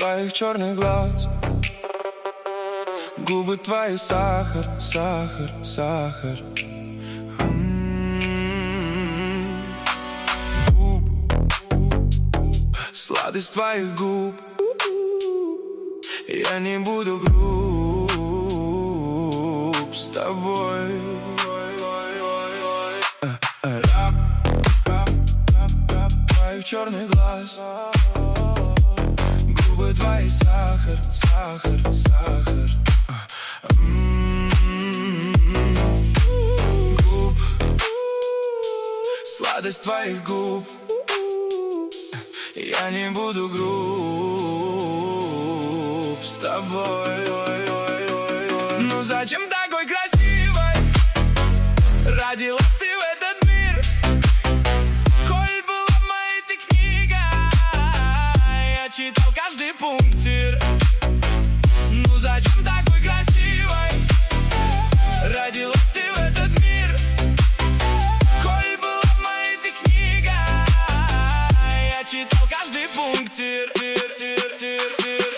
твоих черных глаз. Губы твои сахар, сахар, сахар. Сладость твоих губ. Я не буду груб с тобой. Твоих черных глаз. Губы твои сахар, сахар, сахар. Губ. Сладость твоих губ. Я не буду груб с тобой. Ну зачем такой красивой родилась ты в этот мир? Коль была моей ты книга, я читал каждый пункт.